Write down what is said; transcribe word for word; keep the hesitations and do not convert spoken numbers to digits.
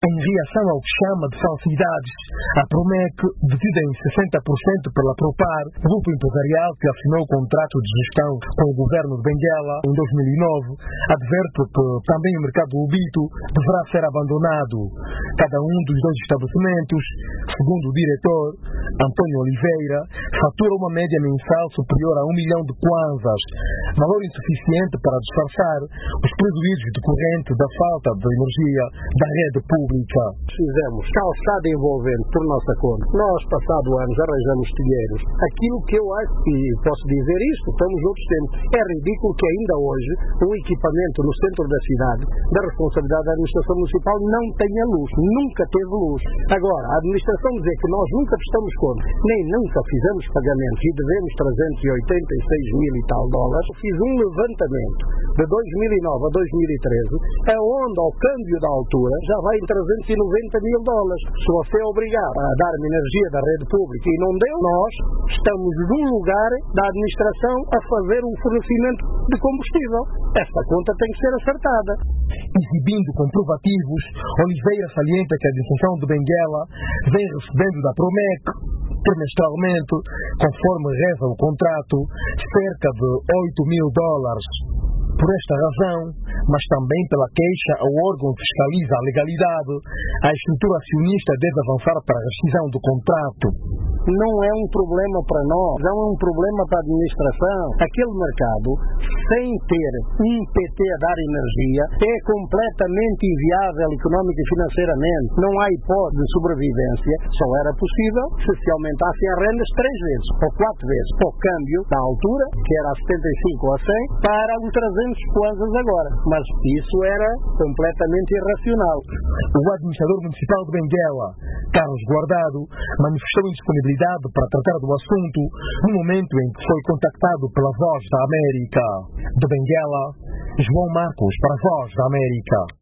Em reação ao que chama de falsidades, a Promec, detida em sessenta por cento pela Propar, grupo empresarial que assinou o contrato de gestão com o governo de Benguela em dois mil e nove, adverte que também o mercado Lubito deverá ser abandonado. Cada um dos dois estabelecimentos, segundo o diretor, Antônio Oliveira, fatura uma média mensal superior a um milhão de kwanzas, valor insuficiente para disfarçar os prejuízos decorrentes da falta de energia da rede pública. Fizemos calçada envolvente por nossa conta. Nós, passado anos, arranjamos telheiros. Aquilo que eu acho, e posso dizer isto, estamos noutros tempos, é ridículo que ainda hoje um equipamento no centro da cidade, da responsabilidade da administração municipal, não tenha luz. Nunca teve luz. Agora, a administração dizer que nós nunca prestamos conta, nem nunca fizemos pagamentos e devemos trezentos e oitenta e seis mil e tal dólares, fiz um levantamento de dois mil e nove a dois mil e treze, aonde ao câmbio da altura já vai em trezentos e noventa mil dólares. Se você é obrigado a dar-me energia da rede pública e não deu, nós estamos num lugar da administração a fazer o fornecimento de combustível. Esta conta tem que ser acertada. Exibindo comprovativos, Oliveira salienta que a administração de Benguela vem recebendo da Promec, trimestralmente, conforme reza o contrato, cerca de oito mil dólares. Por esta razão, mas também pela queixa ao órgão que fiscaliza a legalidade, a estrutura acionista deve avançar para a rescisão do contrato. Não é um problema para nós, não é um problema para a administração. Aquele mercado, sem ter um P T a dar energia, é completamente inviável económica e financeiramente. Não há hipótese de sobrevivência. Só era possível se se aumentassem as rendas três vezes, ou quatro vezes, o câmbio da altura, que era a setenta e cinco ou a cem, para os trezentos kwanzas agora. Mas isso era completamente irracional. O administrador municipal de Benguela, Carlos Guardado, manifestou indisponibilidade para tratar do assunto no momento em que foi contactado pela Voz da América. De Benguela, João Marcos para a Voz da América.